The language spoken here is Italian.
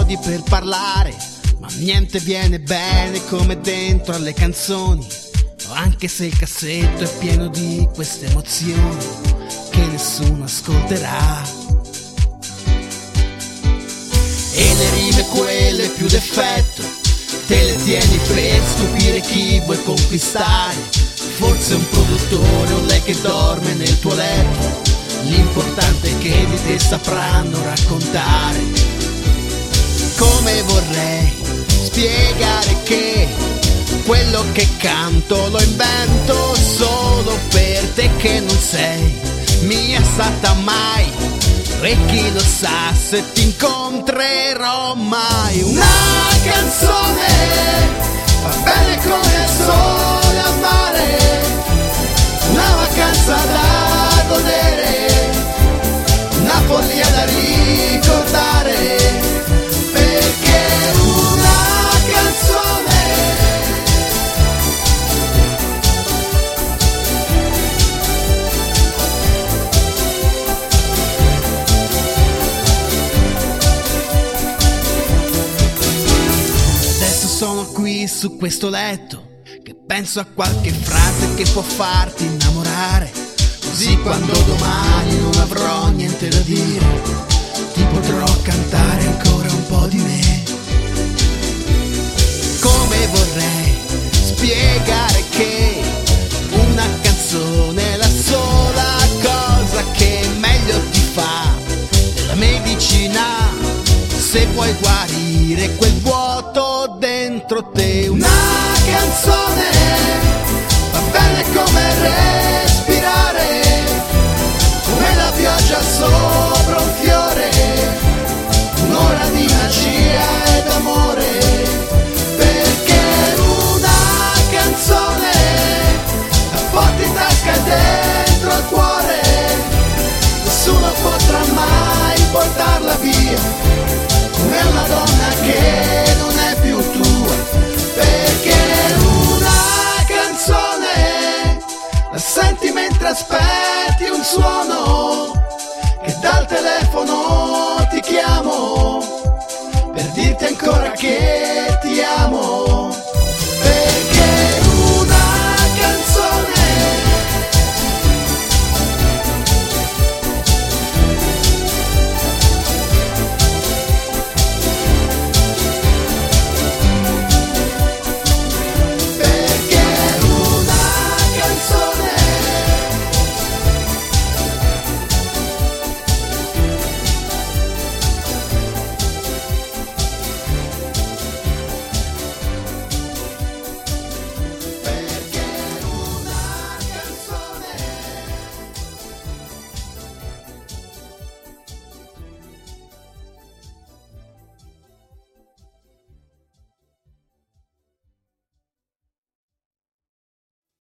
modi per parlare, ma niente viene bene come dentro alle canzoni. Anche se il cassetto è pieno di queste emozioni che nessuno ascolterà. E le rime quelle più d'effetto te le tieni per stupire chi vuoi conquistare. Forse un produttore o lei che dorme nel tuo letto. L'importante è che di te sapranno raccontare. Come vorrei spiegare che quello che canto lo invento solo per te che non sei mia stata mai. E chi lo sa se ti incontrerò mai. Una canzone va bene come il sole al mare, una vacanza da godere, una follia da ricordare, perché una canzone sono qui su questo letto che penso a qualche frase che può farti innamorare. Così quando domani non avrò niente da dire, ti potrò cantare ancora un po' di me. Come vorrei spiegare che una canzone è la sola cosa che meglio ti fa della medicina. Se vuoi guarire quel vuoto dentro te, una canzone va bene come respirare, come la pioggia sopra un fiore, un'ora di magia ed amore, perché una canzone la porti in tasca e dentro al cuore, nessuno potrà mai portarla via, come una donna che non è più tua, perché una canzone la senti mentre aspetti un suono, che dal telefono ti chiamo per dirti ancora che ti amo.